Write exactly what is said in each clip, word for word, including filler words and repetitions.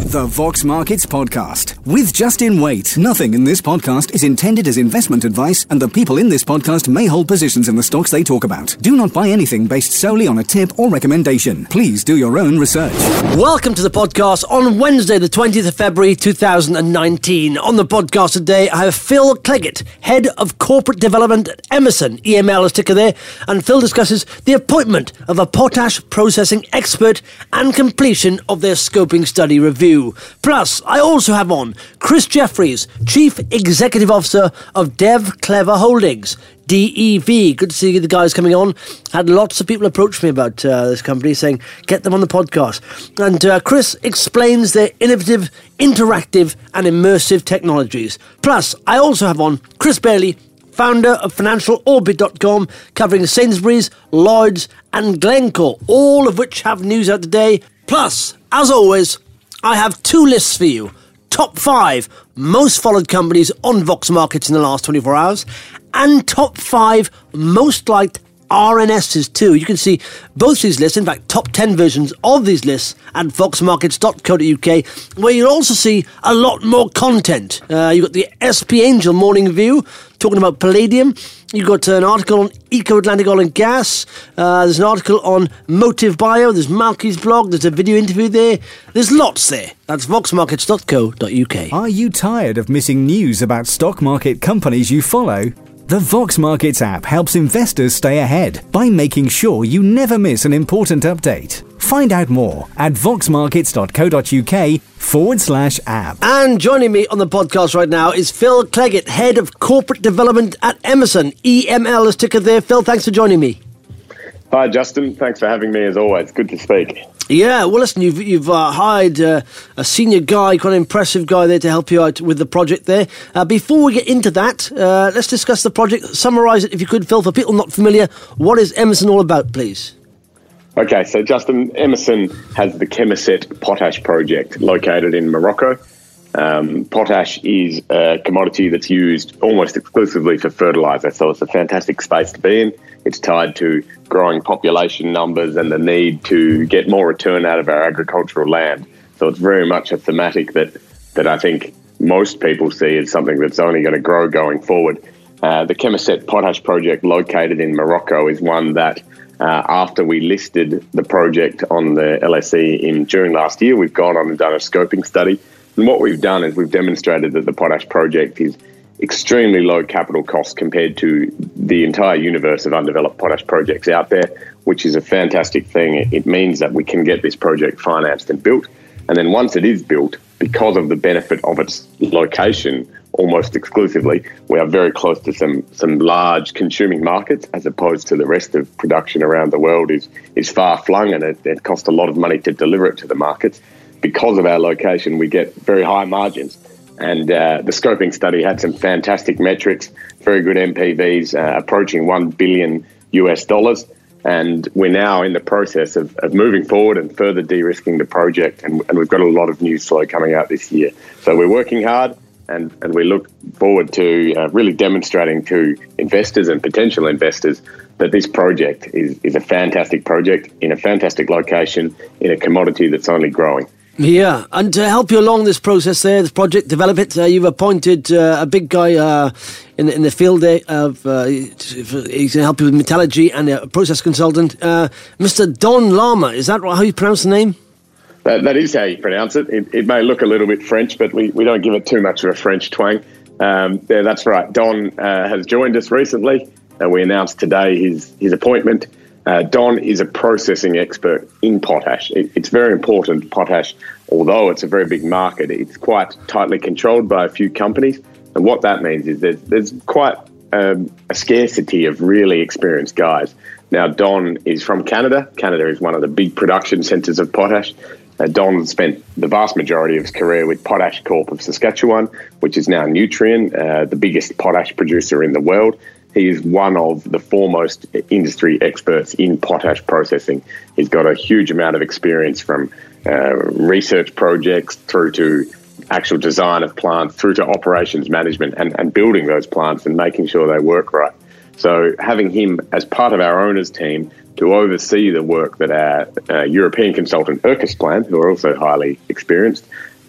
The Vox Markets Podcast with Justin Waite. Nothing in this podcast is intended as investment advice, and the people in this podcast may hold positions in the stocks they talk about. Do not buy anything based solely on a tip or recommendation. Please do your own research. Welcome to the podcast on Wednesday, the twentieth of February, two thousand nineteen. On the podcast today, I have Phil Cleggett, Head of Corporate Development at Emerson, E M L is ticker there, and Phil discusses the appointment of a potash processing expert and completion of their scoping study review. Plus, I also have on Chris Jeffries, Chief Executive Officer of Dev Clever Holdings, D E V. Good to see the guys coming on. Had lots of people approach me about uh, this company saying, get them on the podcast. And uh, Chris explains their innovative, interactive and immersive technologies. Plus, I also have on Chris Bailey, founder of Financial Orbit dot com, covering Sainsbury's, Lloyds and Glencore, all of which have news out today. Plus, as always, I have two lists for you. Top five most followed companies on Vox Markets in the last twenty-four hours, and top five most liked R N Ss too. You can see both these lists, in fact top ten versions of these lists at vox markets dot co dot uk, where you'll also see a lot more content. Uh, you've got the S P Angel Morning View talking about palladium. You've got an article on Eco Atlantic Oil and Gas. Uh, there's an article on Motive Bio. There's Malky's blog. There's a video interview there. There's lots there. That's vox markets dot co dot uk. Are you tired of missing news about stock market companies you follow? The Vox Markets app helps investors stay ahead by making sure you never miss an important update. Find out more at vox markets dot co dot uk forward slash app. And joining me on the podcast right now is Phil Cleggett, Head of Corporate Development at Emerson. E M L is ticker there. Phil, thanks for joining me. Hi, Justin. Thanks for having me as always. Good to speak. Yeah, well, listen, you've you've uh, hired uh, a senior guy, quite an impressive guy there to help you out with the project there. Uh, before we get into that, uh, let's discuss the project. Summarise it, if you could, Phil, for people not familiar. What is Emerson all about, please? Okay, so Justin, Emerson has the Chemisett Potash project located in Morocco. Um, potash is a commodity that's used almost exclusively for fertiliser, so it's a fantastic space to be in. It's tied to growing population numbers and the need to get more return out of our agricultural land. So it's very much a thematic that, that I think most people see as something that's only going to grow going forward. Uh, the Chemisett Potash project located in Morocco is one that uh, after we listed the project on the L S E in June last year, we've gone on and done a scoping study. And what we've done is we've demonstrated that the potash project is extremely low capital cost compared to the entire universe of undeveloped potash projects out there, which is a fantastic thing. It means that we can get this project financed and built. And then once it is built, because of the benefit of its location, almost exclusively, we are very close to some some large consuming markets, as opposed to the rest of production around the world is, is far flung, and it, it costs a lot of money to deliver it to the markets. Because of our location, we get very high margins. And uh, the scoping study had some fantastic metrics, very good M P Vs, uh, approaching one billion U S dollars. And we're now in the process of, of moving forward and further de-risking the project. And, and we've got a lot of news flow coming out this year. So we're working hard, and, and we look forward to uh, really demonstrating to investors and potential investors that this project is, is a fantastic project in a fantastic location in a commodity that's only growing. Yeah, and to help you along this process there, this project, develop it, uh, you've appointed uh, a big guy uh, in, the, in the field there. Of, uh, he's going to help you with metallurgy and a process consultant. Uh, Mister Don Lama, is that how you pronounce the name? That, that is how you pronounce it. it. It may look a little bit French, but we, we don't give it too much of a French twang. Um, yeah, that's right. Don uh, has joined us recently, and we announced today his, his appointment. Uh, Don is a processing expert in potash. It, it's very important, potash, although it's a very big market, it's quite tightly controlled by a few companies. And what that means is there's, there's quite um, a scarcity of really experienced guys. Now, Don is from Canada. Canada is one of the big production centres of potash. Uh, Don spent the vast majority of his career with Potash Corp of Saskatchewan, which is now Nutrien, uh, the biggest potash producer in the world. He is one of the foremost industry experts in potash processing. He's got a huge amount of experience from uh, research projects through to actual design of plants, through to operations management and, and building those plants and making sure they work right. So having him as part of our owners team to oversee the work that our uh, European consultant Urkesplan, who are also highly experienced,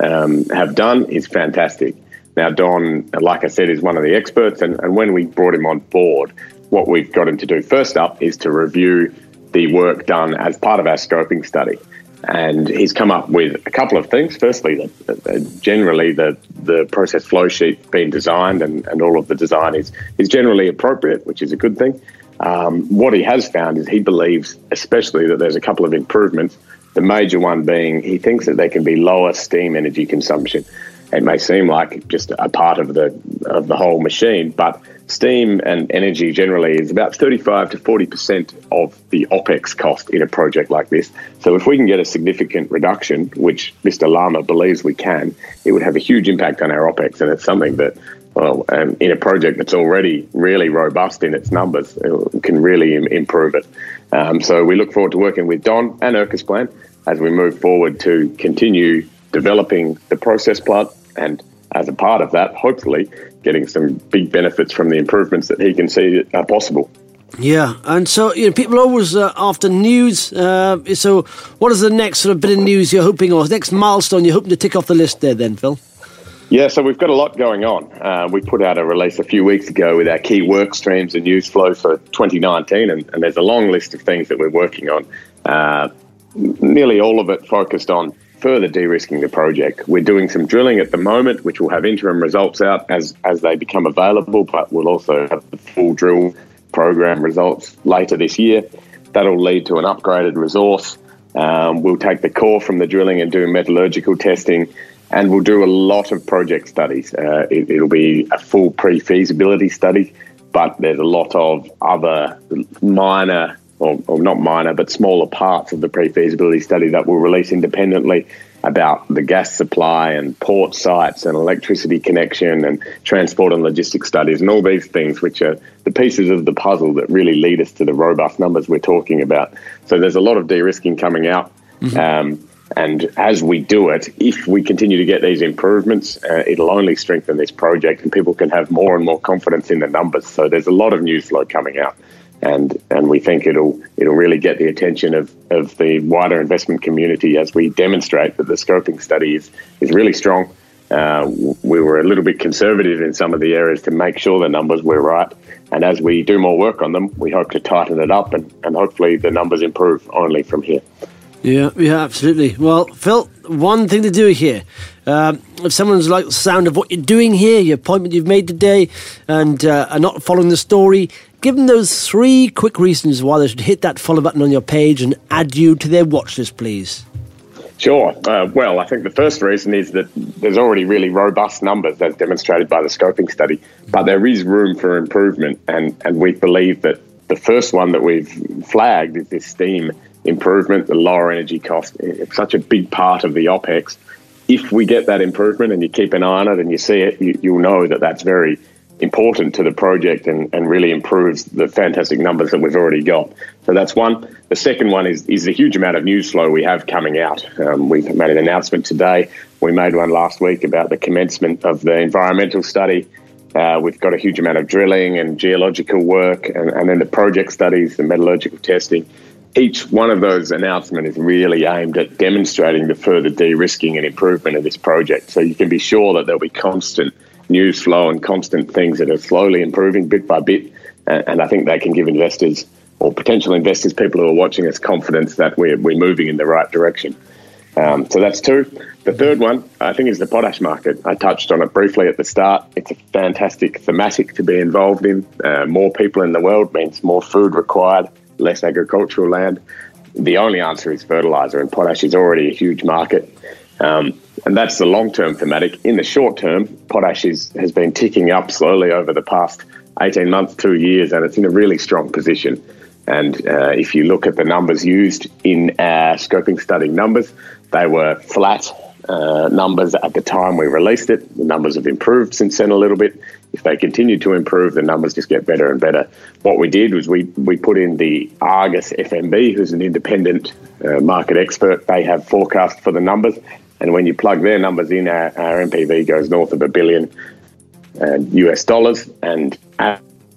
um, have done is fantastic. Now, Don, like I said, is one of the experts, and, and when we brought him on board, what we've got him to do first up is to review the work done as part of our scoping study. And he's come up with a couple of things. Firstly, the, the, generally the, the process flow sheet's been designed and, and all of the design is, is generally appropriate, which is a good thing. Um, what he has found is he believes especially that there's a couple of improvements, the major one being he thinks that there can be lower steam energy consumption. It may seem like just a part of the of the whole machine, but steam and energy generally is about thirty-five to forty percent of the OPEX cost in a project like this. So if we can get a significant reduction, which Mister Lama believes we can, it would have a huge impact on our OPEX, and it's something that, well, um, in a project that's already really robust in its numbers, it can really im- improve it. Um, so we look forward to working with Don and Urkisplan as we move forward to continue developing the process plant, and as a part of that, hopefully getting some big benefits from the improvements that he can see are possible. Yeah, and so you know, people are always uh, after news. Uh, so what is the next sort of bit of news you're hoping, or next milestone you're hoping to tick off the list there then, Phil? Yeah, so we've got a lot going on. Uh, we put out a release a few weeks ago with our key work streams and news flow for twenty nineteen, and, and there's a long list of things that we're working on. Uh, nearly all of it focused on further de-risking the project. We're doing some drilling at the moment, which will have interim results out as, as they become available, but we'll also have the full drill program results later this year. That'll lead to an upgraded resource. Um, we'll take the core from the drilling and do metallurgical testing, and we'll do a lot of project studies. Uh, it, it'll be a full pre-feasibility study, but there's a lot of other minor Or, or not minor, but smaller parts of the pre-feasibility study that we'll release independently about the gas supply and port sites and electricity connection and transport and logistics studies and all these things, which are the pieces of the puzzle that really lead us to the robust numbers we're talking about. So there's a lot of de-risking coming out. Mm-hmm. Um, and as we do it, if we continue to get these improvements, uh, it'll only strengthen this project and people can have more and more confidence in the numbers. So there's a lot of news flow coming out. And and we think it'll it'll really get the attention of, of the wider investment community as we demonstrate that the scoping study is, is really strong. Uh, we were a little bit conservative in some of the areas to make sure the numbers were right. And as we do more work on them, we hope to tighten it up and, and hopefully the numbers improve only from here. Yeah, yeah, absolutely. Well, Phil, one thing to do here. Um, if someone's like the sound of what you're doing here, your appointment you've made today, and uh, are not following the story, give them those three quick reasons why they should hit that follow button on your page and add you to their watch list, please. Sure. Uh, well, I think the first reason is that there's already really robust numbers as demonstrated by the scoping study, but there is room for improvement, and, and we believe that the first one that we've flagged is this steam improvement, the lower energy cost. It's such a big part of the OPEX. If we get that improvement and you keep an eye on it and you see it, you, you'll know that that's very important to the project and, and really improves the fantastic numbers that we've already got. So that's one. The second one is, is the huge amount of news flow we have coming out. Um, we've made an announcement today. We made one last week about the commencement of the environmental study. Uh, we've got a huge amount of drilling and geological work, and, and then the project studies, the metallurgical testing. Each one of those announcements is really aimed at demonstrating the further de-risking and improvement of this project. So you can be sure that there'll be constant news flow and constant things that are slowly improving bit by bit. And, and I think they can give investors or potential investors, people who are watching us, confidence that we're, we're moving in the right direction. Um, so that's two. The third one, I think, is the potash market. I touched on it briefly at the start. It's a fantastic thematic to be involved in. Uh, more people in the world means more food required, less agricultural land. The only answer is fertilizer, and potash is already a huge market. Um, and that's the long-term thematic. In the short term, potash is, has been ticking up slowly over the past eighteen months, two years, and it's in a really strong position. And uh, if you look at the numbers used in our scoping study numbers, they were flat uh, numbers at the time we released it. The numbers have improved since then a little bit. If they continue to improve, the numbers just get better and better. What we did was we, we put in the Argus F M B, who's an independent uh, market expert. They have forecast for the numbers. And when you plug their numbers in, our, our M P V goes north of a billion uh, U S dollars. And our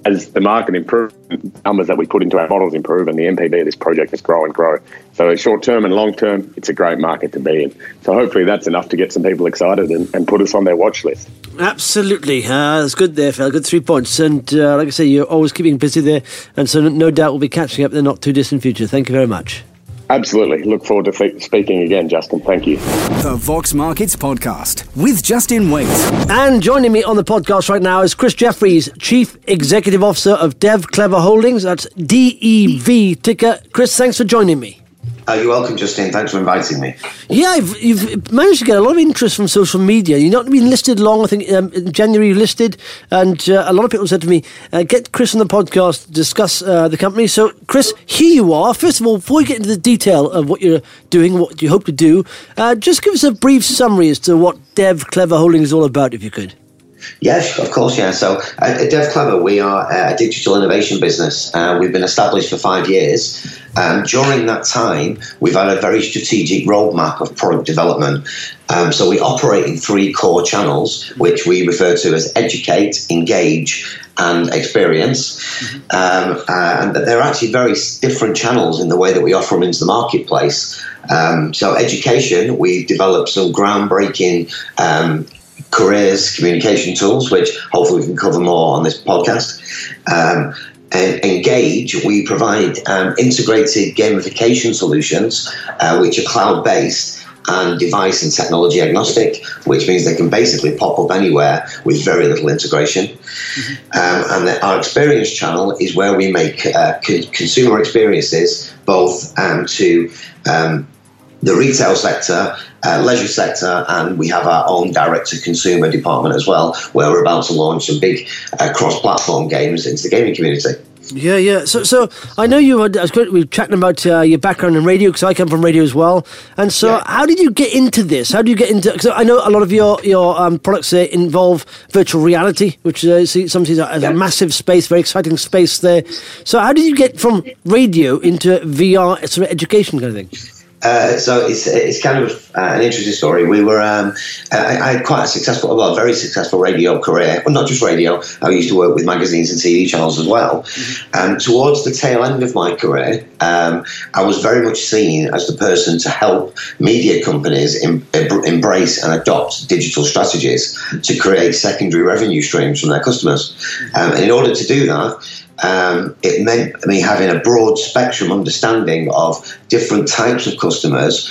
as the market improves, numbers that we put into our models improve, and the M P V of this project is grow and grow. So short term and long term, it's a great market to be in. So hopefully that's enough to get some people excited and, and put us on their watch list. Absolutely. Uh, that's good there, Phil. Good three points. And uh, like I say, you're always keeping busy there. And so no doubt we'll be catching up in the not too distant future. Thank you very much. Absolutely. Look forward to fe- speaking again, Justin. Thank you. The Vox Markets Podcast with Justin Waite. And joining me on the podcast right now is Chris Jeffries, Chief Executive Officer of Dev Clever Holdings. That's D E V ticker. Chris, thanks for joining me. Uh, you're welcome, Justin. Thanks for inviting me. Yeah, you've, you've managed to get a lot of interest from social media. You've not been listed long. I think um, in January you listed, and uh, a lot of people said to me, uh, get Chris on the podcast to discuss uh, the company. So, Chris, here you are. First of all, before we get into the detail of what you're doing, what you hope to do, uh, just give us a brief summary as to what Dev Clever Holdings is all about, if you could. Yes, of course, yeah. So at Dev Clever, we are a digital innovation business. Uh, we've been established for five years. Um, during that time, we've had a very strategic roadmap of product development. Um, so we operate in three core channels, which we refer to as educate, engage, and experience. Um, uh, and they're actually very different channels in the way that we offer them into the marketplace. Um, so education, we've developed some groundbreaking um careers communication tools, which hopefully we can cover more on this podcast. Um, and Engage, we provide um, integrated gamification solutions, uh, which are cloud-based and device and technology agnostic, which means they can basically pop up anywhere with very little integration. Mm-hmm. Um, and the, our experience channel is where we make uh, co- consumer experiences both um, to um, the retail sector, uh, leisure sector, and we have our own direct-to-consumer department as well, where we're about to launch some big uh, cross-platform games into the gaming community. Yeah, yeah. So, so I know you had. I was good. We were chatting about uh, your background in radio, because I come from radio as well. And so, yeah. How did you get into this? How do you get into? Because I know a lot of your your um, products uh, involve virtual reality, which uh, sometimes is yeah. a massive space, very exciting space there. So, how did you get from radio into V R sort of education kind of thing? Uh, so it's it's kind of uh, an interesting story. We were um, I, I had quite a successful, well, very successful radio career. Well, not just radio. I used to work with magazines and T V channels as well. Mm-hmm. And towards the tail end of my career, um, I was very much seen as the person to help media companies em- em- embrace and adopt digital strategies to create secondary revenue streams from their customers. Um, and in order to do that, Um, it meant me having a broad spectrum understanding of different types of customers,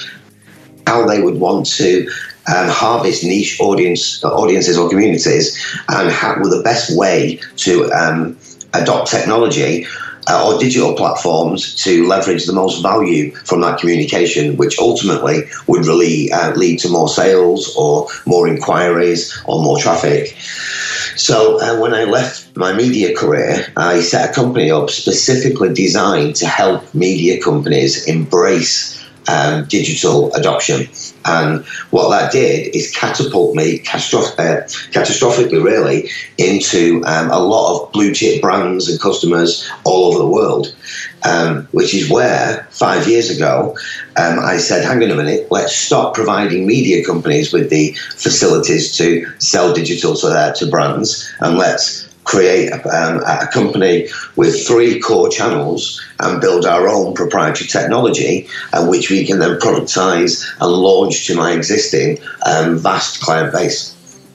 how they would want to um, harvest niche audience audiences or communities, and how were the best way to um, adopt technology uh, or digital platforms to leverage the most value from that communication, which ultimately would really uh, lead to more sales or more inquiries or more traffic. So uh, when I left my media career, I set a company up specifically designed to help media companies embrace um, digital adoption. And what that did is catapult me catastroph- uh, catastrophically, really, into um, a lot of blue chip brands and customers all over the world, um, which is where five years ago um, I said, hang on a minute, let's stop providing media companies with the facilities to sell digital to, uh, to brands, and let's create um, a company with three core channels and build our own proprietary technology, uh, which we can then productize and launch to my existing um, vast client base.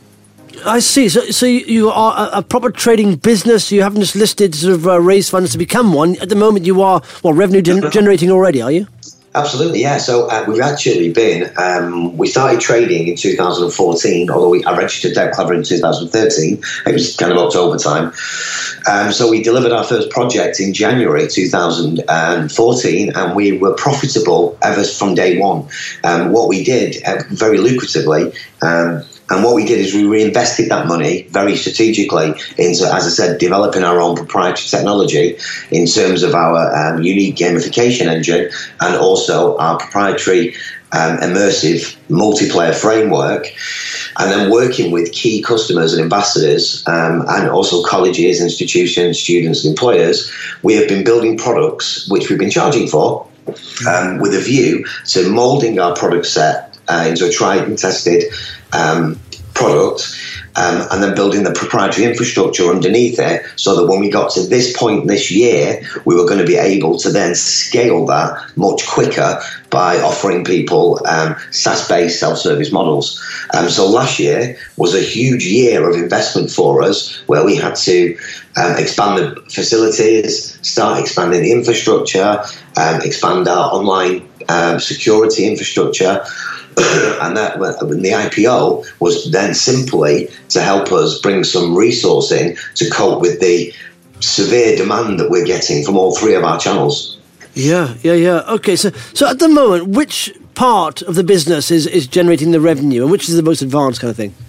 I see. So, so you are a, a proper trading business. You haven't just listed sort of uh, raise funds to become one. At the moment, you are well revenue gen- generating already, are you? Absolutely, yeah. So uh, we've actually been, um, we started trading in two thousand fourteen, although we, I registered Dev Clever in two thousand thirteen. It was kind of October time. Um, so we delivered our first project in January two thousand fourteen, and we were profitable ever from day one. Um, what we did, uh, very lucratively, um, and what we did is we reinvested that money very strategically into, as I said, developing our own proprietary technology in terms of our um, unique gamification engine, and also our proprietary um, immersive multiplayer framework, and then working with key customers and ambassadors, um, and also colleges, institutions, students, and employers. We have been building products which we've been charging for, um, with a view to moulding our product set uh, into a tried and tested um, product, Um, and then building the proprietary infrastructure underneath it so that when we got to this point this year, we were going to be able to then scale that much quicker by offering people um, SaaS-based self-service models. Um, so last year was a huge year of investment for us where we had to um, expand the facilities, start expanding the infrastructure, um, expand our online um, security infrastructure. And that, when the I P O was then simply to help us bring some resource in to cope with the severe demand that we're getting from all three of our channels. Yeah, yeah, yeah. Okay, so so at the moment, which part of the business is, is generating the revenue and which is the most advanced kind of thing?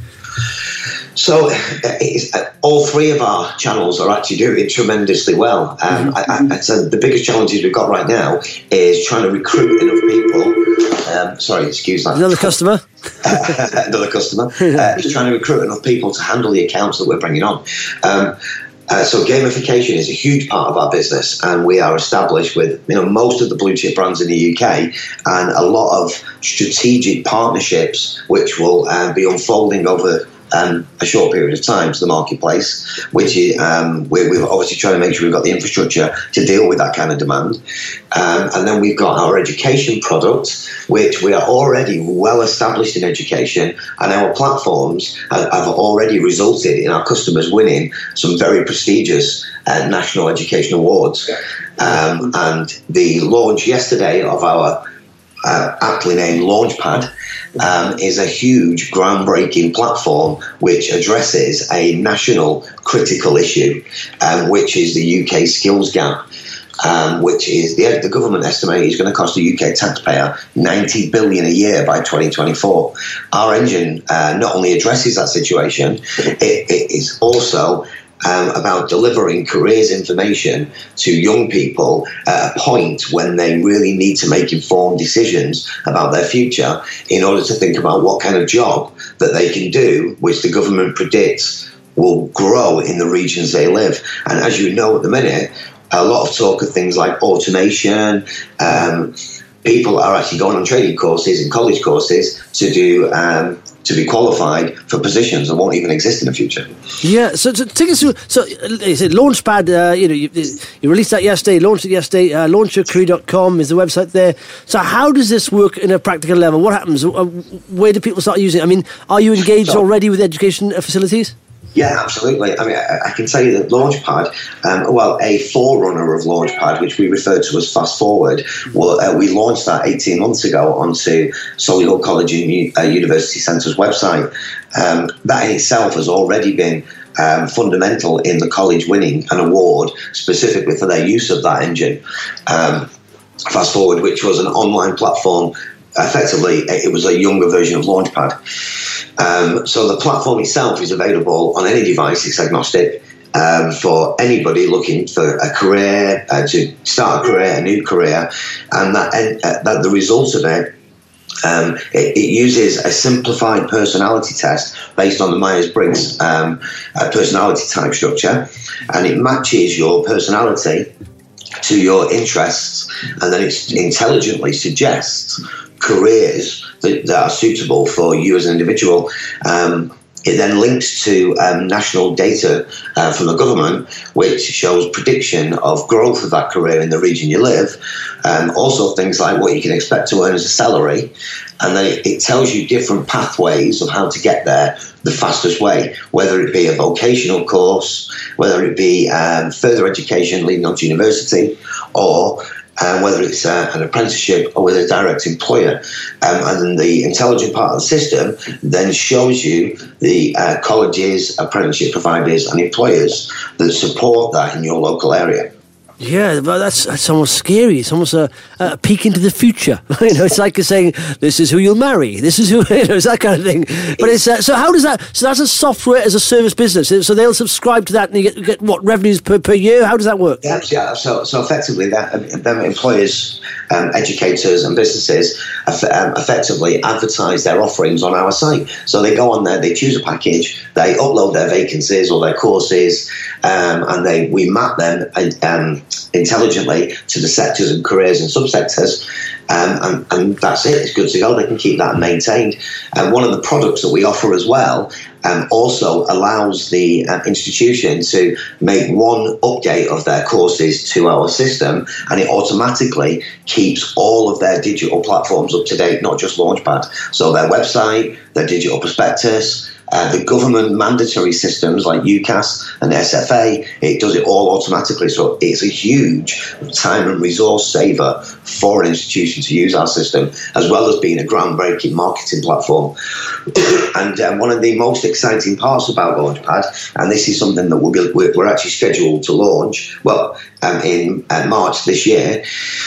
So it's, uh, all three of our channels are actually doing tremendously well. Um, mm-hmm. I, I, so the biggest challenges we've got right now is trying to recruit enough people. Um, sorry, excuse that. Another customer? uh, another customer. Uh, is trying to recruit enough people to handle the accounts that we're bringing on. Um, Uh, so gamification is a huge part of our business, and we are established with you know most of the blue chip brands in the U K and a lot of strategic partnerships which will uh, be unfolding over um, a short period of time to the marketplace, which is, um, we're, we're obviously trying to make sure we've got the infrastructure to deal with that kind of demand. Um, and then we've got our education product, which we are already well established in education, and our platforms have, have already resulted in our customers winning some very prestigious uh, national education awards. Um, and the launch yesterday of our uh, aptly named Launchpad Um, is a huge groundbreaking platform which addresses a national critical issue, um, which is the U K skills gap, um, which is the, the government estimate is going to cost the U K taxpayer ninety billion a year by twenty twenty-four. Our engine uh, not only addresses that situation, it, it is also Um, about delivering careers information to young people at a point when they really need to make informed decisions about their future in order to think about what kind of job that they can do, which the government predicts will grow in the regions they live. And as you know at the minute, a lot of talk of things like automation. Um, people are actually going on training courses and college courses to do um, to be qualified for positions that won't even exist in the future. Yeah, so, so take us through. So you said Launchpad. Uh, you know, you, you released that yesterday. Launched it yesterday. Uh, launch your career dot com is the website there. So how does this work in a practical level? What happens? Uh, where do people start using it? I mean, are you engaged so, already with education facilities? Yeah, absolutely. I mean, I, I can tell you that Launchpad, um, well, a forerunner of Launchpad, which we refer to as Fast Forward, well, uh, we launched that eighteen months ago onto Solihull College and uh, University Centre's website. Um, that in itself has already been um, fundamental in the college winning an award specifically for their use of that engine. Um, Fast Forward, which was an online platform. Effectively, it was a younger version of Launchpad. Um, so the platform itself is available on any device. It's agnostic um, for anybody looking for a career, uh, to start a career, a new career, and that, uh, that the results of it, um, it, it uses a simplified personality test based on the Myers-Briggs um, uh, personality type structure, and it matches your personality to your interests, and then it intelligently suggests careers that, that are suitable for you as an individual. Um, it then links to um, national data uh, from the government, which shows prediction of growth of that career in the region you live. Um, also things like what you can expect to earn as a salary. And then it, it tells you different pathways of how to get there the fastest way, whether it be a vocational course, whether it be um, further education leading on to university, or Uh, whether it's uh, an apprenticeship or with a direct employer. Um, and then the intelligent part of the system then shows you the uh, colleges, apprenticeship providers and employers that support that in your local area. Yeah, but that's that's almost scary. It's almost a, a peek into the future. You know, it's like saying, "This is who you'll marry. This is who," you know, it's that kind of thing. But it's uh, so. How does that? So that's a software as a service business. So they'll subscribe to that, and you get, get what revenues per, per year? How does that work? Yeah, yeah. So so effectively, that them employers, um, educators, and businesses um, effectively advertise their offerings on our site. So they go on there, they choose a package, they upload their vacancies or their courses, um, and they we map them and. Um, intelligently to the sectors and careers and subsectors, Um, and, and that's it. It's good to go. They can keep that maintained. And one of the products that we offer as well um, also allows the uh, institution to make one update of their courses to our system, and it automatically keeps all of their digital platforms up to date, not just Launchpad. So their website, their digital prospectus, Uh, the government mandatory systems like UCAS and S F A, it does it all automatically. So it's a huge time and resource saver for an institution to use our system, as well as being a groundbreaking marketing platform. And um, one of the most exciting parts about Launchpad, and this is something that we'll be, we're, we're actually scheduled to launch, well, um, in uh, March this year,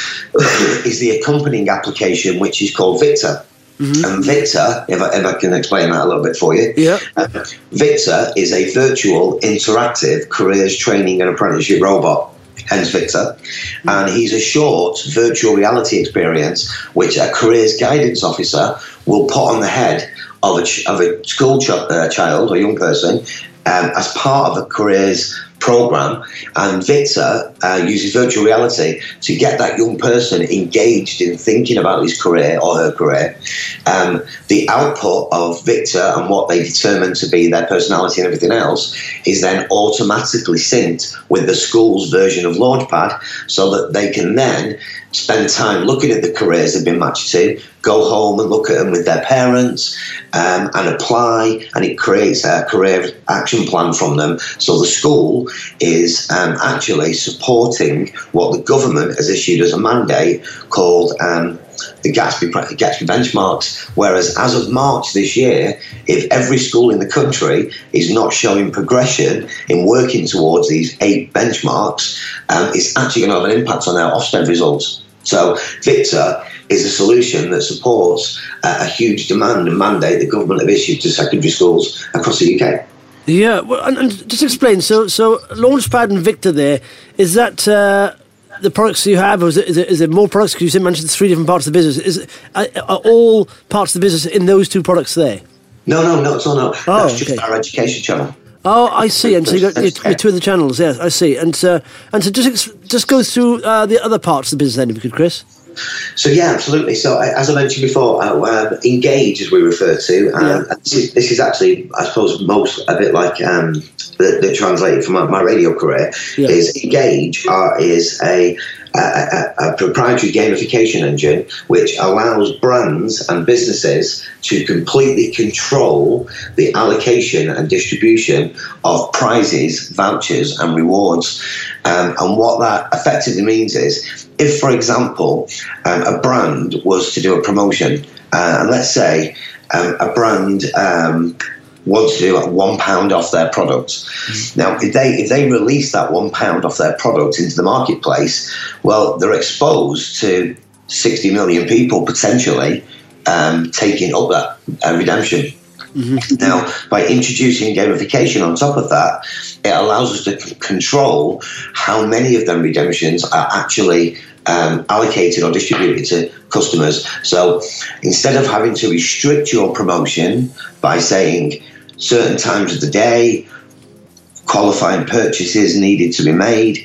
is the accompanying application, which is called Victor. Mm-hmm. And Victor, if I, if I can explain that a little bit for you, yeah. uh, Victor is a virtual, interactive careers training and apprenticeship robot, hence Victor. Mm-hmm. And he's a short virtual reality experience which a careers guidance officer will put on the head of a, ch- of a school ch- uh, child or young person um, as part of a careers program. And Victor uh, uses virtual reality to get that young person engaged in thinking about his career or her career. Um, the output of Victor and what they determine to be their personality and everything else is then automatically synced with the school's version of Launchpad, so that they can then spend time looking at the careers they've been matched to, go home and look at them with their parents um, and apply, and it creates a career action plan from them. So the school is um, actually supporting what the government has issued as a mandate called um, the Gatsby, Gatsby benchmarks, whereas as of March this year, if every school in the country is not showing progression in working towards these eight benchmarks, um, it's actually going to have an impact on their Ofsted results. So Victor is a solution that supports uh, a huge demand and mandate the government have issued to secondary schools across the U K. Yeah, well, and, and just explain, so so Launchpad and Victor there, is that uh, the products you have, or is it, is it, is it more products? Because you mentioned three different parts of the business. Is it, are, are all parts of the business in those two products there? No, no, no, it's all no. Oh, That's just okay. our education channel. Oh, I see. And so you got your, your two of the channels. Yes, I see. And uh, and so just just go through uh, the other parts of the business then, if you could, Chris. So yeah, absolutely. So as I mentioned before, uh, um, Engage, as we refer to, um, Yeah. and this is this is actually, I suppose, most a bit like um, that, that translated from my, my radio career. Yeah. Is Engage uh, is a A, a, a proprietary gamification engine which allows brands and businesses to completely control the allocation and distribution of prizes, vouchers and rewards. Um, and what that effectively means is, if, for example, um, a brand was to do a promotion, uh, and let's say um, a brand um, wants to do like one pound off their product. Mm. Now, if they if they release that one pound off their product into the marketplace, well, they're exposed to sixty million people potentially um, taking up that uh, redemption. Mm-hmm. Now, by introducing gamification on top of that, it allows us to c- control how many of them redemptions are actually um, allocated or distributed to customers. So instead of having to restrict your promotion by saying certain times of the day, qualifying purchases needed to be made,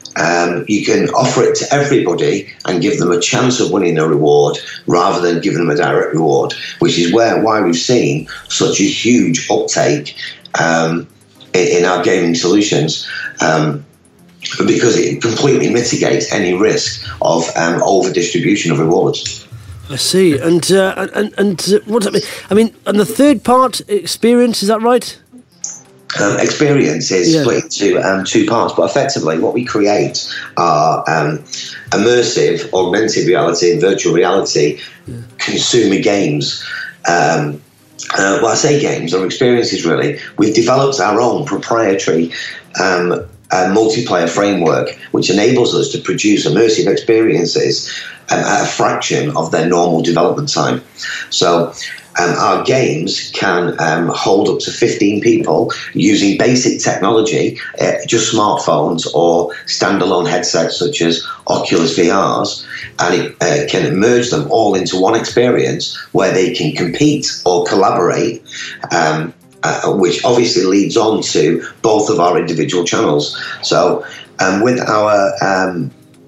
um, you can offer it to everybody and give them a chance of winning a reward rather than giving them a direct reward, which is where why we've seen such a huge uptake um, in, in our gaming solutions, um, because it completely mitigates any risk of um, over-distribution of rewards. I see. And uh, and and uh, what does that mean? I mean, and the third part, experience, is that right? Um, experience is Yeah. split into um, two parts, but effectively what we create are um, immersive, augmented reality and virtual reality yeah. consumer games. Um, uh, well, I say games or experiences really. We've developed our own proprietary um, uh, multiplayer framework, which enables us to produce immersive experiences um, at a fraction of their normal development time. So Um, our games can um, hold up to fifteen people using basic technology, uh, just smartphones or standalone headsets such as Oculus V Rs, and it uh, can merge them all into one experience where they can compete or collaborate, um, uh, which obviously leads on to both of our individual channels. So um, with our um,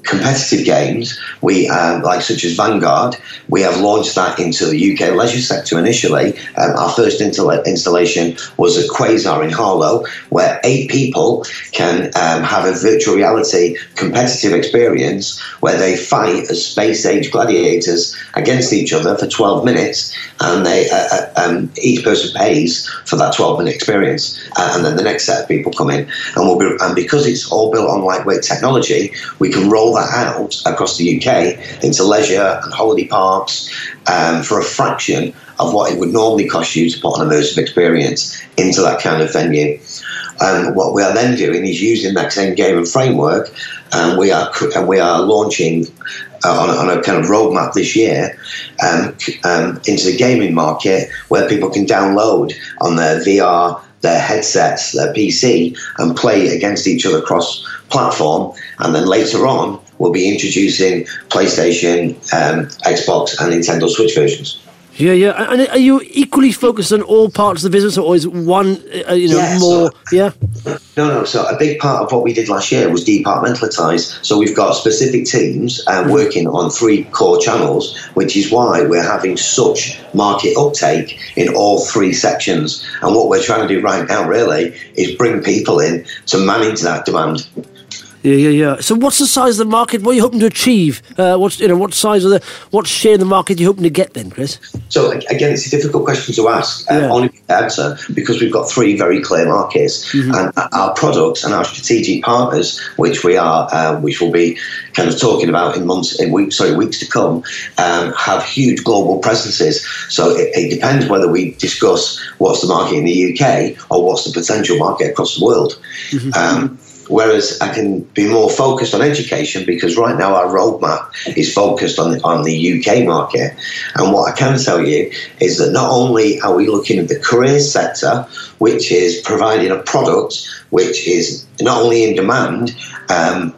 competitive games, we um, like such as Vanguard, we have launched that into the U K leisure sector initially. Um, our first install- installation was at Quasar in Harlow, where eight people can um, have a virtual reality competitive experience where they fight as space-age gladiators against each other for twelve minutes, and they uh, um, each person pays for that twelve-minute experience, uh, and then the next set of people come in, and we'll be, and because it's all built on lightweight technology, we can roll that out across the U K into leisure and holiday parks um, for a fraction of what it would normally cost you to put an immersive experience into that kind of venue. Um, what we are then doing is using that same game and framework, and we are and we are launching uh, on, on a kind of roadmap this year um, um, into the gaming market, where people can download on their V R, their headsets, their P C, and play against each other cross platform. And then later on, we'll be introducing PlayStation, um, Xbox, and Nintendo Switch versions. Yeah, yeah. And are you equally focused on all parts of the business, or is one, uh, you know, yeah, more? So, yeah. No, no. So a big part of what we did last year was departmentalise. So we've got specific teams um, working on three core channels, which is why we're having such market uptake in all three sections. And what we're trying to do right now, really, is bring people in to manage that demand. Yeah, yeah, yeah. So, what's the size of the market? What are you hoping to achieve? Uh, what's you know, what size of the, what share of the market are you hoping to get then, Chris? So, again, it's a difficult question to ask. Uh, yeah. Only to answer because we've got three very clear markets, mm-hmm. and our products and our strategic partners, which we are, uh, which we'll be kind of talking about in months, in weeks, sorry, weeks to come, um, have huge global presences. So, it, it depends whether we discuss what's the market in the U K or what's the potential market across the world. Mm-hmm. Um, Whereas I can be more focused on education, because right now our roadmap is focused on, on the U K market. And what I can tell you is that not only are we looking at the careers sector, which is providing a product which is not only in demand, um,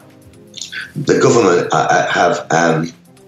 the government uh, have... Um,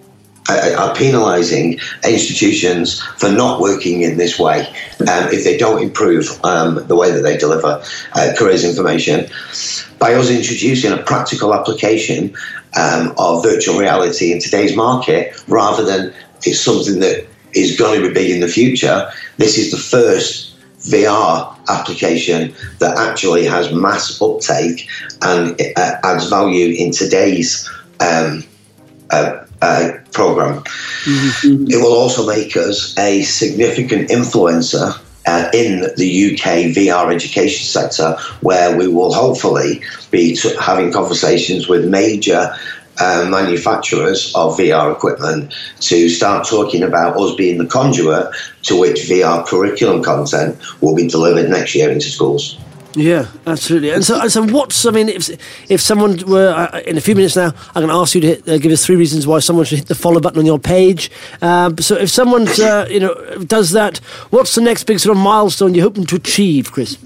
are penalising institutions for not working in this way um, if they don't improve um, the way that they deliver uh, careers information. By us introducing a practical application um, of virtual reality in today's market, rather than it's something that is going to be big in the future, this is the first V R application that actually has mass uptake and uh, adds value in today's um, uh, Uh, program. Mm-hmm. It will also make us a significant influencer uh, in the U K V R education sector, where we will hopefully be t- having conversations with major uh, manufacturers of V R equipment to start talking about us being the conduit to which V R curriculum content will be delivered next year into schools. Yeah, absolutely. And so, and so what's, I mean, if if someone were, uh, in a few minutes now, I'm going to ask you to hit, uh, give us three reasons why someone should hit the follow button on your page. Um, so if someone, uh, you know, does that, what's the next big sort of milestone you're hoping to achieve, Chris?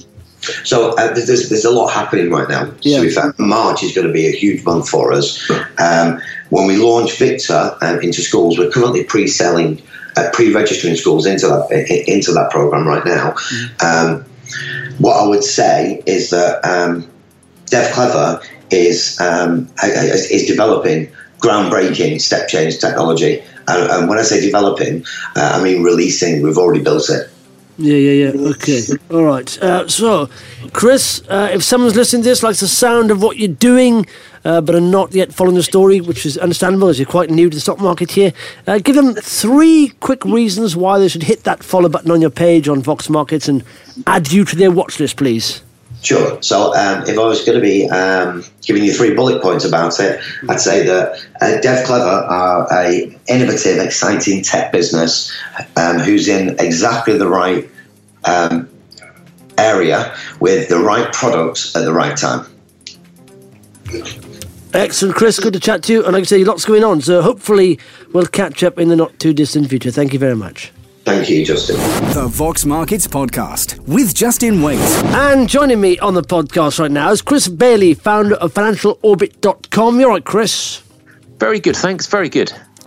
So uh, there's there's a lot happening right now. Yeah. So in fact, March is going to be a huge month for us. Um, when we launch Victor um, into schools, we're currently pre-selling, uh, pre-registering schools into that into that program right now. Mm. Um, What I would say is that um, DevClever is um, is developing groundbreaking step change technology, and, and when I say developing, uh, I mean releasing. We've already built it. Yeah, yeah, yeah. Okay, all right. Uh, so, Chris, uh, if someone's listening to this, likes the sound of what you're doing, uh, but are not yet following the story, which is understandable as you're quite new to the stock market here, uh, give them three quick reasons why they should hit that follow button on your page on Vox Markets and add you to their watch list, please. Sure. So um, if I was going to be um, giving you three bullet points about it, I'd say that uh, DevClever are a innovative, exciting tech business um, who's in exactly the right um, area with the right products at the right time. Excellent, Chris. Good to chat to you. And like I say, lots going on. So hopefully we'll catch up in the not too distant future. Thank you very much. Thank you, Justin. The Vox Markets Podcast with Justin Waite. And joining me on the podcast right now is Chris Bailey, founder of financial orbit dot com. You're right, Chris? Very good, thanks. Very good.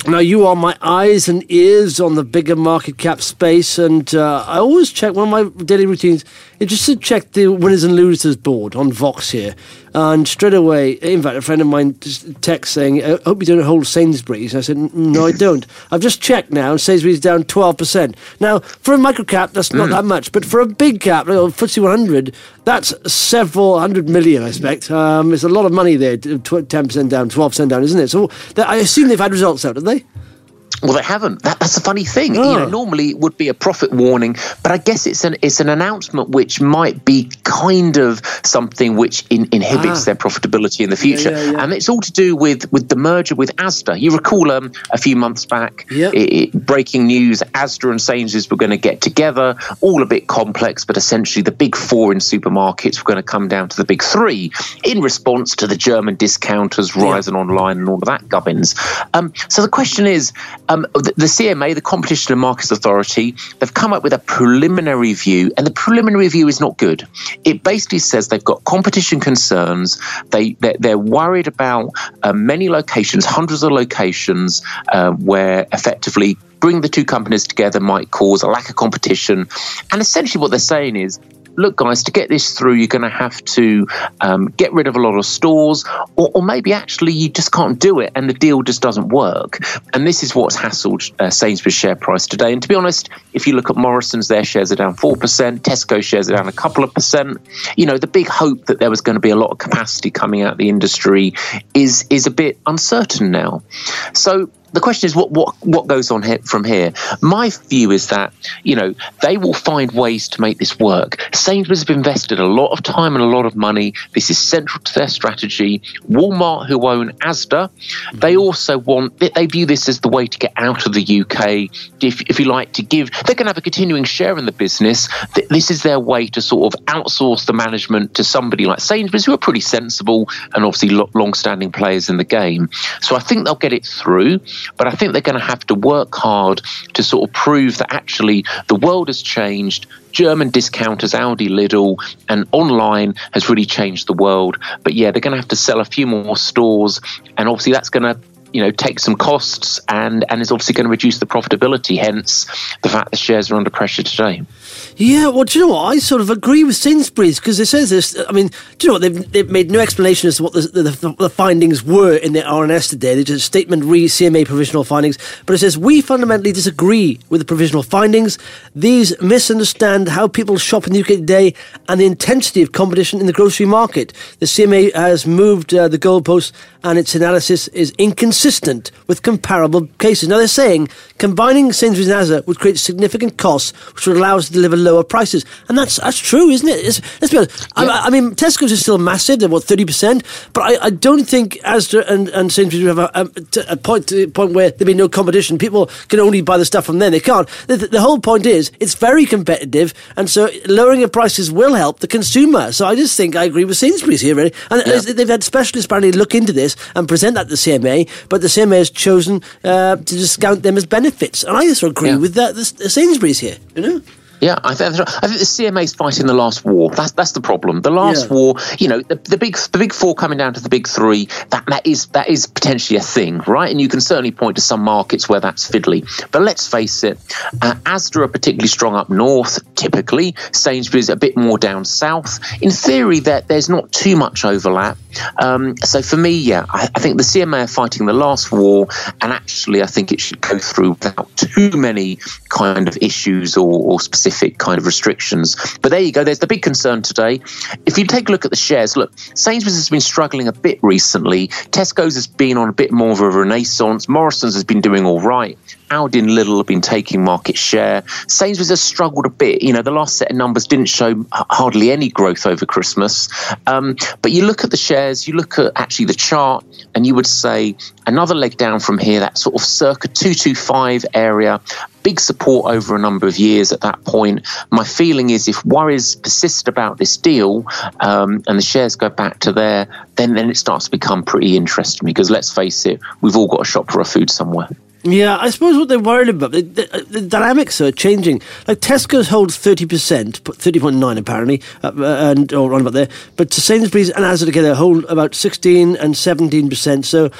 Now, you are my eyes and ears on the bigger market cap space, and uh, I always check, one of my daily routines is just to check the winners and losers board on Vox here. And straight away, in fact, a friend of mine just texted saying, I hope you don't hold Sainsbury's. And I said, no, I don't. I've just checked now, and Sainsbury's down twelve percent. Now, for a micro cap, that's not mm. that much, but for a big cap, like F T S E one hundred, that's several hundred million, I expect. Um, it's a lot of money there, ten percent down, twelve percent down, isn't it? So I assume they've had results out, have they? Well, they haven't. That, that's a funny thing. Oh. You know, normally it would be a profit warning, but I guess it's an it's an announcement which might be kind of something which in, inhibits ah. their profitability in the future. Yeah, yeah, yeah. And it's all to do with, with the merger with Asda. You recall um, a few months back, yep. it, it, breaking news, Asda and Sainsbury's were going to get together, all a bit complex, but essentially the big four in supermarkets were going to come down to the big three in response to the German discounters rising yeah. online and all of that gubbins. Um, so the question is, Um, the, the C M A, the Competition and Markets Authority, they've come up with a preliminary view, and the preliminary view is not good. It basically says they've got competition concerns. They they're, they're worried about uh, many locations, hundreds of locations, uh, where effectively bring the two companies together might cause a lack of competition. And essentially, what they're saying is, look, guys, to get this through, you're going to have to um, get rid of a lot of stores, or, or maybe actually you just can't do it and the deal just doesn't work. And this is what's hassled uh, Sainsbury's share price today. And to be honest, if you look at Morrison's, their shares are down four percent, Tesco shares are down a couple of percent. You know, the big hope that there was going to be a lot of capacity coming out of the industry is is a bit uncertain now. So the question is, what what what goes on here, from here? My view is that, you know, they will find ways to make this work. Sainsbury's have invested a lot of time and a lot of money. This is central to their strategy. Walmart, who own Asda, mm-hmm. they also want, they view this as the way to get out of the U K. If, if you like, to give, they're going to have a continuing share in the business. This is their way to sort of outsource the management to somebody like Sainsbury's, who are pretty sensible and obviously long-standing players in the game. So I think they'll get it through. But I think they're going to have to work hard to sort of prove that actually the world has changed. German discounters, Aldi, Lidl, and online has really changed the world. But yeah, they're going to have to sell a few more stores, and obviously that's going to, you know, take some costs and, and is obviously going to reduce the profitability, hence the fact the shares are under pressure today. Yeah, well, do you know what? I sort of agree with Sainsbury's, because it says this. I mean, do you know what? They've, they've made no explanation as to what the, the, the findings were in their R N S today. They did a statement re C M A provisional findings, but it says, we fundamentally disagree with the provisional findings. These misunderstand how people shop in the U K today and the intensity of competition in the grocery market. The C M A has moved uh, the goalposts, and its analysis is inconsistent with comparable cases. Now, they're saying combining Sainsbury's and Asda would create significant costs, which would allow us to deliver lower prices. And that's that's true, isn't it? It's, let's be honest. Yeah. I, I mean, Tesco's is still massive. They're, what, thirty percent? But I, I don't think Asda and, and Sainsbury's have a, a, a point to, point where there'll be no competition. People can only buy the stuff from them. They can't. The, the whole point is it's very competitive, and so lowering the prices will help the consumer. So I just think I agree with Sainsbury's here, really. And yeah. they've had specialists apparently look into this and present that to the C M A, but the C M A has chosen uh, to discount them as benefits. And I just agree yeah. with that. The, the Sainsbury's here, you know? Yeah, I think, I think the C M A is fighting the last war. That's that's the problem. The last yeah. war, you know, the, the big the big four coming down to the big three. That that is that is potentially a thing, right? And you can certainly point to some markets where that's fiddly. But let's face it, uh, Asda are particularly strong up north. Typically, Sainsbury's a bit more down south. In theory, that there's not too much overlap. Um, so for me, yeah, I, I think the C M A are fighting the last war, and actually, I think it should go through without too many kind of issues or, or specific kind of restrictions. But there you go. There's the big concern today. If you take a look at the shares, look, Sainsbury's has been struggling a bit recently. Tesco's has been on a bit more of a renaissance. Morrison's has been doing all right. Aldi and Lidl have been taking market share. Sainsbury's has struggled a bit. You know, the last set of numbers didn't show hardly any growth over Christmas. Um, but you look at the shares, you look at actually the chart, and you would say another leg down from here, that sort of circa two twenty-five area, big support over a number of years at that point. My feeling is if worries persist about this deal um, and the shares go back to there, then, then it starts to become pretty interesting, because let's face it, we've all got to shop for our food somewhere. Yeah, I suppose what they're worried about, the, the, the dynamics are changing. Like Tesco's holds thirty percent, thirty point nine apparently, uh, and or around about there. But Sainsbury's and Asda together hold about sixteen and seventeen percent. So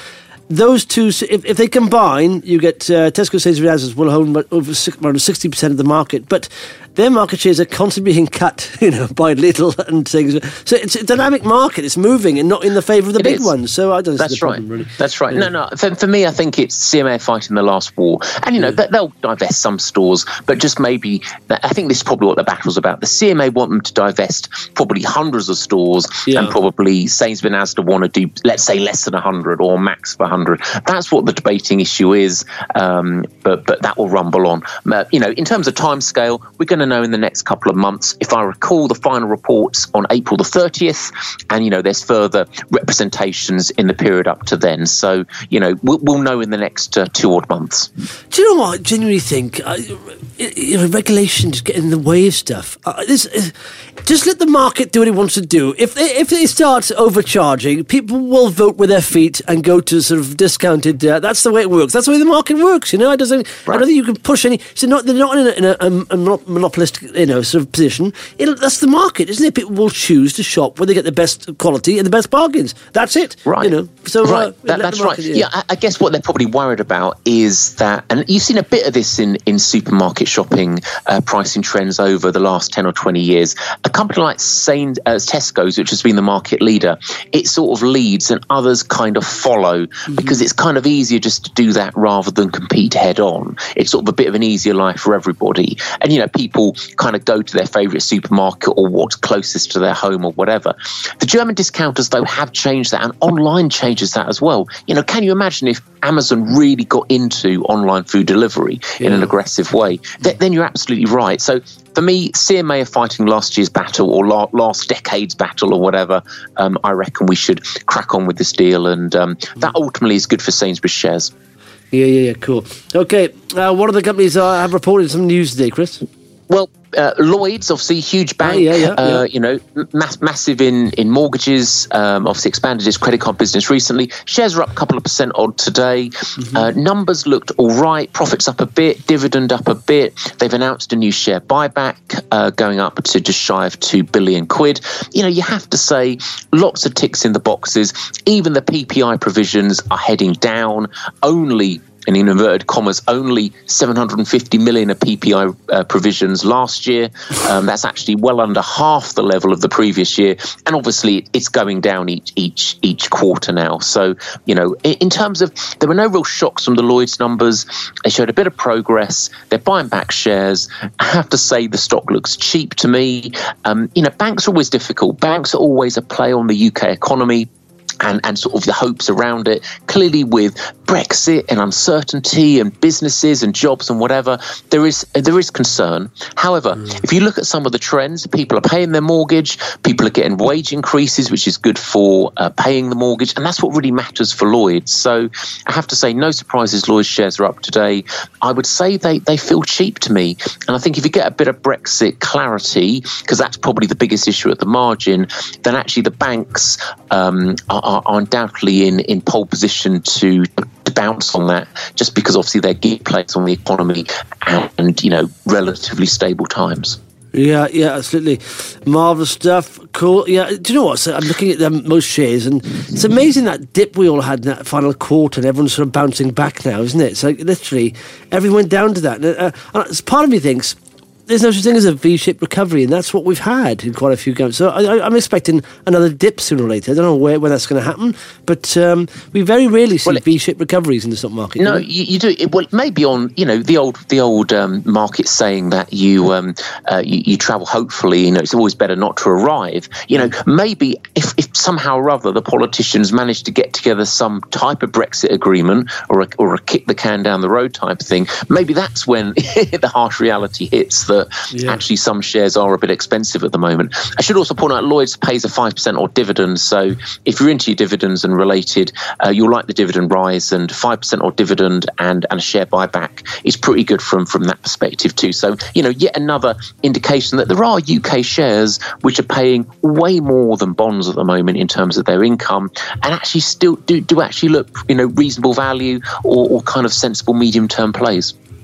those two, if, if they combine, you get uh, Tesco, Sainsbury's, Asda's will hold over around sixty percent of the market, but their market shares are constantly being cut, you know, by little and things. So it's a dynamic market; it's moving and not in the favour of the it big is. ones. So I don't. That's see the right. problem, really. That's right. Yeah. No, no. For, for me, I think it's C M A fighting the last war, and you know Yeah. they'll divest some stores, but just maybe. I think this is probably what the battle's about. The C M A want them to divest probably hundreds of stores, Yeah. and probably Sainsbury's and Asda want to do, let's say, less than a hundred or max of a hundred. That's what the debating issue is. Um, but but that will rumble on. Uh, you know, in terms of timescale, we're going to know in the next couple of months. If I recall, the final reports on April the thirtieth, and you know, there's further representations in the period up to then. So you know, we'll, we'll know in the next uh, two odd months. Do you know what? I genuinely think uh, you know, regulation just get in the way of stuff. Uh, this, uh, just let the market do what it wants to do. If they, if they start overcharging, people will vote with their feet and go to sort of discounted. Uh, that's the way it works. That's the way the market works. You know, it doesn't. Right. I don't think you can push any. So not they're not in a, in a, a, a monopolistic, you know, sort of position. It'll, that's the market, isn't it? People will choose to shop where they get the best quality and the best bargains. That's it. Right. You know. So right. Uh, that, that's right. market, Yeah, I, I guess what they're probably worried about is that, and you've seen a bit of this in, in supermarket shopping uh, pricing trends over the last ten or twenty years. A company like Saint, uh, Tesco's, which has been the market leader, it sort of leads and others kind of follow mm-hmm. because it's kind of easier just to do that rather than compete head on. It's sort of a bit of an easier life for everybody. And, you know, people kind of go to their favourite supermarket or what's closest to their home or whatever. The German discounters, though, have changed that, and online changes that as well. You know, can you imagine if Amazon really got into online food delivery yeah. in an aggressive way? Th- then you're absolutely right. So for me, C M A are fighting last year's battle or la- last decade's battle or whatever. Um, I reckon we should crack on with this deal, and um, that ultimately is good for Sainsbury's shares. Yeah, yeah, yeah, cool. Okay, uh, what other companies uh, have reported some news today, Chris? Well, uh, Lloyds, obviously, huge bank, oh, yeah, yeah, uh, yeah. you know, mass, massive in, in mortgages, um, obviously expanded its credit card business recently. Shares are up a couple of percent odd today. Mm-hmm. Uh, numbers looked all right. Profits up a bit, dividend up a bit. They've announced a new share buyback uh, going up to just shy of two billion quid. You know, you have to say lots of ticks in the boxes. Even the P P I provisions are heading down. Only and in inverted commas, only seven hundred fifty million of P P I uh, provisions last year. Um, that's actually well under half the level of the previous year. And obviously it's going down each each each quarter now. So, you know, in, in terms of, there were no real shocks from the Lloyds numbers. They showed a bit of progress. They're buying back shares. I have to say the stock looks cheap to me. Um, you know, banks are always difficult. Banks are always a play on the U K economy. And, and sort of the hopes around it. Clearly, with Brexit and uncertainty and businesses and jobs and whatever, there is there is concern. However, mm. if you look at some of the trends, people are paying their mortgage, people are getting wage increases, which is good for uh, paying the mortgage, and that's what really matters for Lloyds. So I have to say, no surprises, Lloyds shares are up today. I would say they, they feel cheap to me. And I think if you get a bit of Brexit clarity, because that's probably the biggest issue at the margin, then actually the banks um, are Are, are undoubtedly in, in pole position to, to bounce on that, just because obviously they're key players on the economy and, and, you know, relatively stable times. Yeah, yeah, absolutely. Marvellous stuff. Cool. Yeah, do you know what? So I'm looking at them, most shares, and it's amazing that dip we all had in that final quarter, and everyone's sort of bouncing back now, isn't it? It's like literally everyone went down to that. And, uh, and part of me thinks there's no such thing as a V-shaped recovery, and that's what we've had in quite a few games. So I, I'm expecting another dip sooner or later. I don't know where when that's going to happen, but um, we very rarely see well, V-shaped recoveries in the stock market. No, you, you do. It, well, maybe on you know the old the old um, market saying that you, um, uh, you you travel hopefully. You know, it's always better not to arrive. You know, maybe if, if somehow or other the politicians manage to get together some type of Brexit agreement or a, or a kick the can down the road type thing, maybe that's when the harsh reality hits. That yeah. actually some shares are a bit expensive at the moment. I should also point out Lloyds pays a five percent odd dividend, so if you're into your dividends and related, uh, you'll like the dividend rise, and five percent odd dividend and, and a share buyback is pretty good from, from that perspective too. So, you know, yet another indication that there are U K shares which are paying way more than bonds at the moment in terms of their income, and actually still do, do actually look, you know, reasonable value or, or kind of sensible medium-term plays.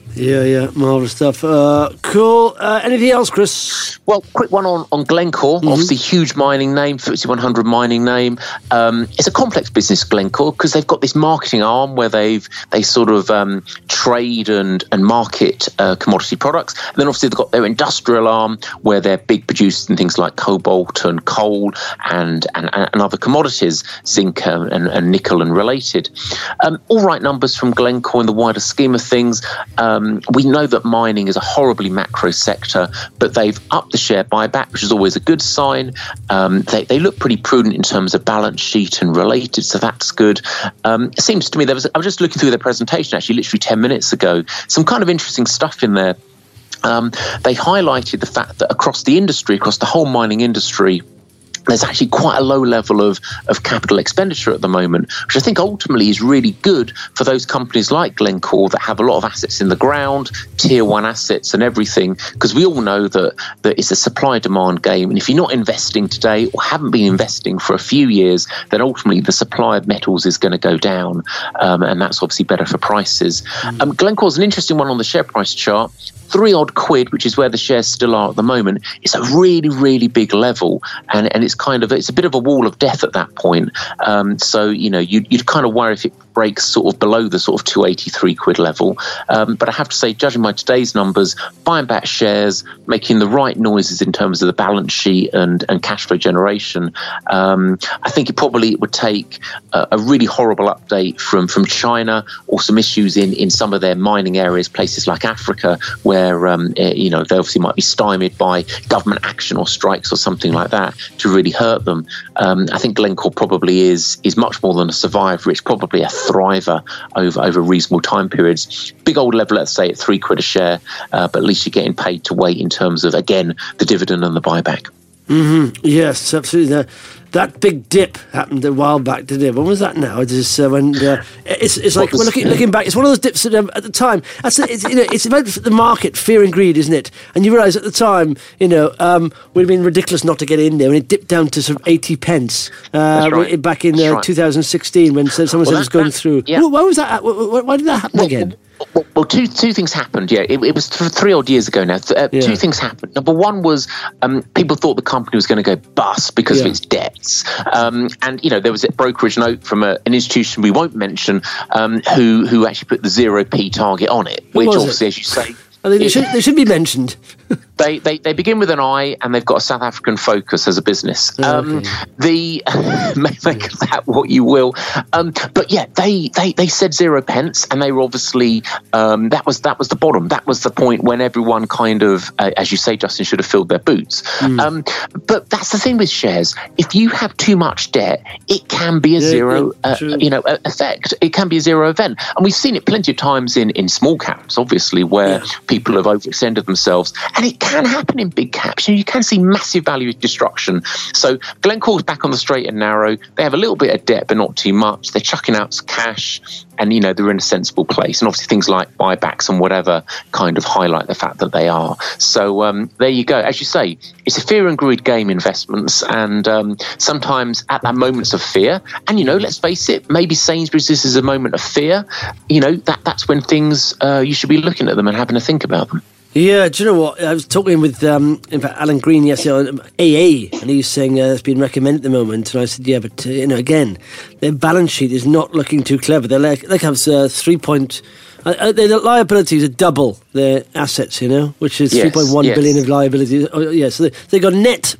Yeah, yeah, marvellous stuff. Uh, cool. Uh, anything else, Chris? Well, quick one on, on Glencore, mm-hmm. obviously huge mining name, F T S E one hundred mining name. Um, it's a complex business, Glencore, because they've got this marketing arm where they've they sort of um, trade and, and market uh, commodity products. And then obviously they've got their industrial arm where they're big producers in things like cobalt and coal and, and, and other commodities, zinc and, and nickel and related. Um, all right numbers from Glencore in the wider scheme of things. Um, we know that mining is a horribly macro sector, but they've upped the share buyback, which is always a good sign. Um, they, they look pretty prudent in terms of balance sheet and related, so that's good. Um, it seems to me, there was, I was just looking through their presentation, actually, literally ten minutes ago, some kind of interesting stuff in there. Um, they highlighted the fact that across the industry, across the whole mining industry, there's actually quite a low level of, of capital expenditure at the moment, which I think ultimately is really good for those companies like Glencore that have a lot of assets in the ground, tier one assets and everything, because we all know that, that it's a supply-demand game. And if you're not investing today or haven't been investing for a few years, then ultimately the supply of metals is going to go down. Um, and that's obviously better for prices. Mm. Um, Glencore's an interesting one on the share price chart. Three odd quid, which is where the shares still are at the moment. It's a really, really big level, and and it's kind of it's a bit of a wall of death at that point. Um, so you know you'd, you'd kind of worry if it breaks sort of below the sort of two eighty-three quid level. Um, but I have to say, judging by today's numbers, buying back shares, making the right noises in terms of the balance sheet and and cash flow generation. Um, I think it probably would take a, a really horrible update from from China or some issues in in some of their mining areas, places like Africa, where Where, um, you know, they obviously might be stymied by government action or strikes or something like that to really hurt them. Um, I think Glencore probably is is much more than a survivor. It's probably a thriver over, over reasonable time periods. Big old level, let's say, at three quid a share, uh, but at least you're getting paid to wait in terms of, again, the dividend and the buyback. Mm-hmm. Yes, absolutely. That, that big dip happened a while back, didn't it? When was that now? It is, uh, when, uh, it's it's like, well, looking, looking back, it's one of those dips that, um, at the time, that's, it's, you know, it's about the market, fear and greed, isn't it? And you realise at the time, you know, um, would have been ridiculous not to get in there when it dipped down to sort of eighty pence uh, right. back in uh, right. two thousand sixteen when someone well, said it was going through. Yeah. Why was that? Why, why did that happen well, again? Well, well, two two things happened. Yeah, it, it was th- three odd years ago now. Th- uh, yeah. Two things happened. Number one was um, people thought the company was going to go bust because yeah. of its debts, um, and you know there was a brokerage note from a, an institution we won't mention um, who who actually put the zero p target on it, which obviously, it? as you say, I think they should they should be mentioned. They, they they begin with an I, and they've got a South African focus as a business. Oh, um, okay. The make, make of that what you will. Um, but yeah, they, they, they said zero pence, and they were obviously um, that was that was the bottom. That was the point when everyone kind of, uh, as you say, Justin, should have filled their boots. Mm. Um, but that's the thing with shares. If you have too much debt, it can be a yeah, zero, yeah, uh, you know, effect. It can be a zero event, and we've seen it plenty of times in in small caps, obviously, where yeah. people have overextended themselves, and it can happen in big caps. You, know, you can see massive value destruction. So Glencore's back on the straight and narrow. They have a little bit of debt, but not too much. They're chucking out cash, and you know they're in a sensible place. And obviously things like buybacks and whatever kind of highlight the fact that they are. So um, there you go. As you say, it's a fear and greed game, investments, and um, sometimes at that moments of fear. And you know, let's face it, maybe Sainsbury's this is a moment of fear. You know that that's when things uh, you should be looking at them and having to think about them. Yeah, do you know what? I was talking with, um, in fact, Alan Green yesterday on A A, and he's saying uh, it's been recommended at the moment. And I said, yeah, but, uh, you know, again, their balance sheet is not looking too clever. They're like, they have uh, three point... Uh, their liabilities are double their assets, you know, which is yes, three point one yes. billion of liabilities. Oh, yeah, so they, they got net...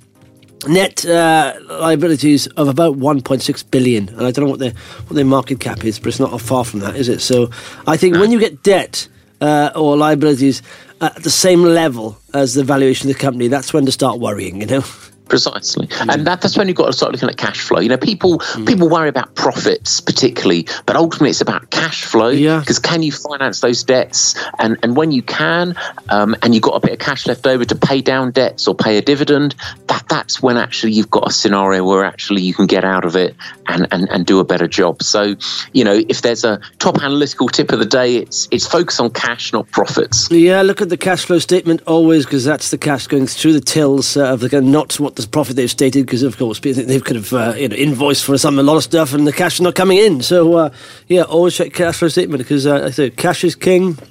Net uh, liabilities of about one point six billion, and I don't know what their what their market cap is, but it's not far from that, is it? So I think when you get debt uh, or liabilities at the same level as the valuation of the company, that's when to start worrying, you know. Precisely. Mm. And that, that's when you've got to start looking at cash flow. You know, people mm. people worry about profits particularly, but ultimately it's about cash flow. Because yeah. can you finance those debts? And and when you can, um, and you've got a bit of cash left over to pay down debts or pay a dividend, that that's when actually you've got a scenario where actually you can get out of it and, and, and do a better job. So, you know, if there's a top analytical tip of the day, it's it's focus on cash, not profits. Yeah, look at the cash flow statement always, because that's the cash going through the tills uh, of the not what the profit they've stated, because of course they could have uh, you know, invoiced for some a lot of stuff and the cash is not coming in. So uh, yeah, always check cash flow statement, because uh, I say cash is king.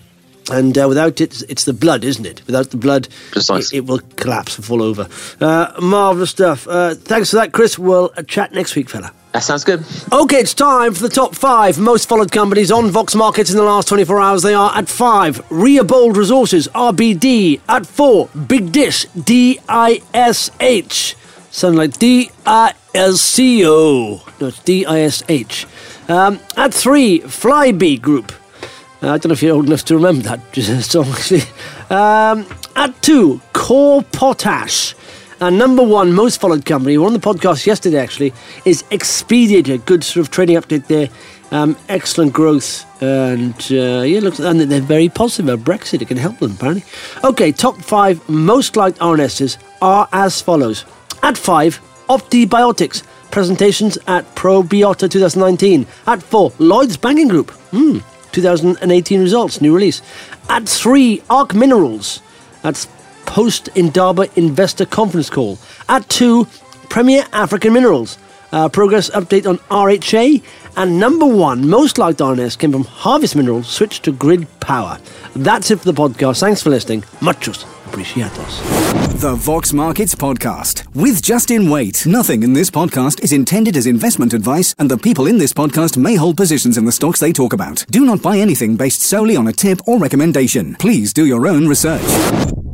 And uh, without it, it's the blood, isn't it? Without the blood, it, it will collapse and fall over. Uh, marvellous stuff. Uh, thanks for that, Chris. We'll uh, chat next week, fella. That sounds good. OK, it's time for the top five most followed companies on Vox Markets in the last twenty-four hours. They are at five, Reabold Resources, R B D. At four, Big Dish, D I S H. Sound like D I S C O. No, it's D I S H. Um, at three, Flybe Group. Uh, I don't know if you're old enough to remember that song, actually. Um, at two, Core Potash. And number one most followed company, we were on the podcast yesterday actually, is Expediator. Good sort of trading update there. Um, excellent growth. And uh, yeah, looks, and they're very positive about Brexit. It can help them, apparently. Okay, top five most liked R N Ss are as follows. At five, OptiBiotics. Presentations at Probiota twenty nineteen. At four, Lloyds Banking Group. Hmm. twenty eighteen results, new release. At three, Arc Minerals. That's post-Indaba investor conference call. At two, Premier African Minerals. Uh, progress update on R H A. And number one, most liked R N S came from Harvest Minerals, switched to Grid Power. That's it for the podcast. Thanks for listening. Muchos appreciados. The Vox Markets Podcast with Justin Waite. Nothing in this podcast is intended as investment advice, and the people in this podcast may hold positions in the stocks they talk about. Do not buy anything based solely on a tip or recommendation. Please do your own research.